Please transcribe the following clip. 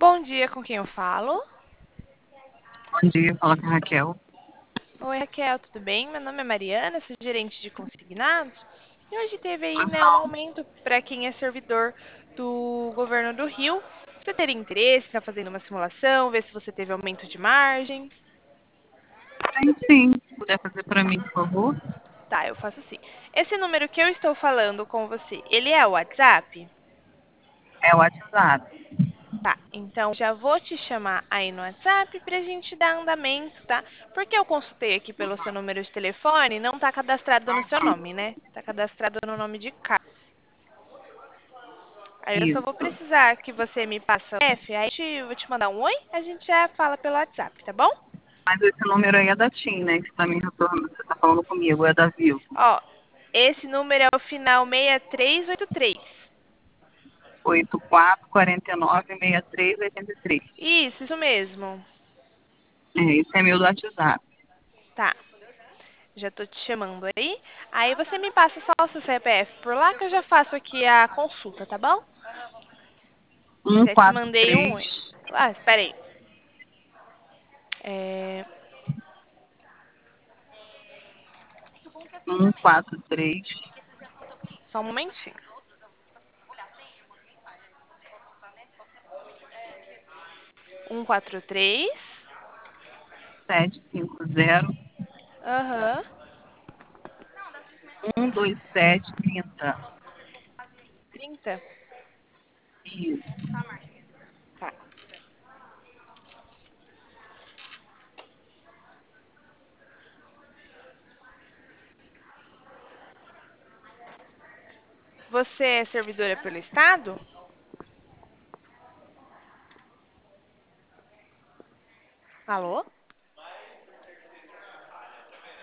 Bom dia, com quem eu falo? Bom dia, fala com a Raquel. Oi, Raquel, tudo bem? Meu nome é Mariana, sou gerente de consignados. E hoje teve aí, né, um aumento para quem é servidor do governo do Rio. Você teria interesse em estar fazendo uma simulação, ver se você teve aumento de margem? Tem sim, se puder fazer para mim, por favor. Tá, eu faço assim. Esse número que eu estou falando com você, ele é o WhatsApp? É o WhatsApp. Tá, então já vou te chamar aí no WhatsApp pra gente dar andamento, tá? Porque eu consultei aqui pelo seu número de telefone, não tá cadastrado no seu nome, né? Tá cadastrado no nome de cá. Aí eu só vou Isso. precisar que você me passe o F, aí eu vou te mandar um oi, a gente já fala pelo WhatsApp, tá bom? Mas esse número aí é da TIM, né? Que está me retornando, você está falando comigo, é da Vivo. Ó, esse número é o final 6383. 84496383. Isso mesmo. Esse é meu do WhatsApp. Tá, já tô te chamando aí. Aí você me passa só o seu CPF por lá que eu já faço aqui a consulta, tá bom? Já te mandei um 143 oi. Ah, espera aí. É, 143 só um momentinho. 143. 750 Aham. 12730. 30. Isso. Tá. Você é servidora pelo Estado? Alô?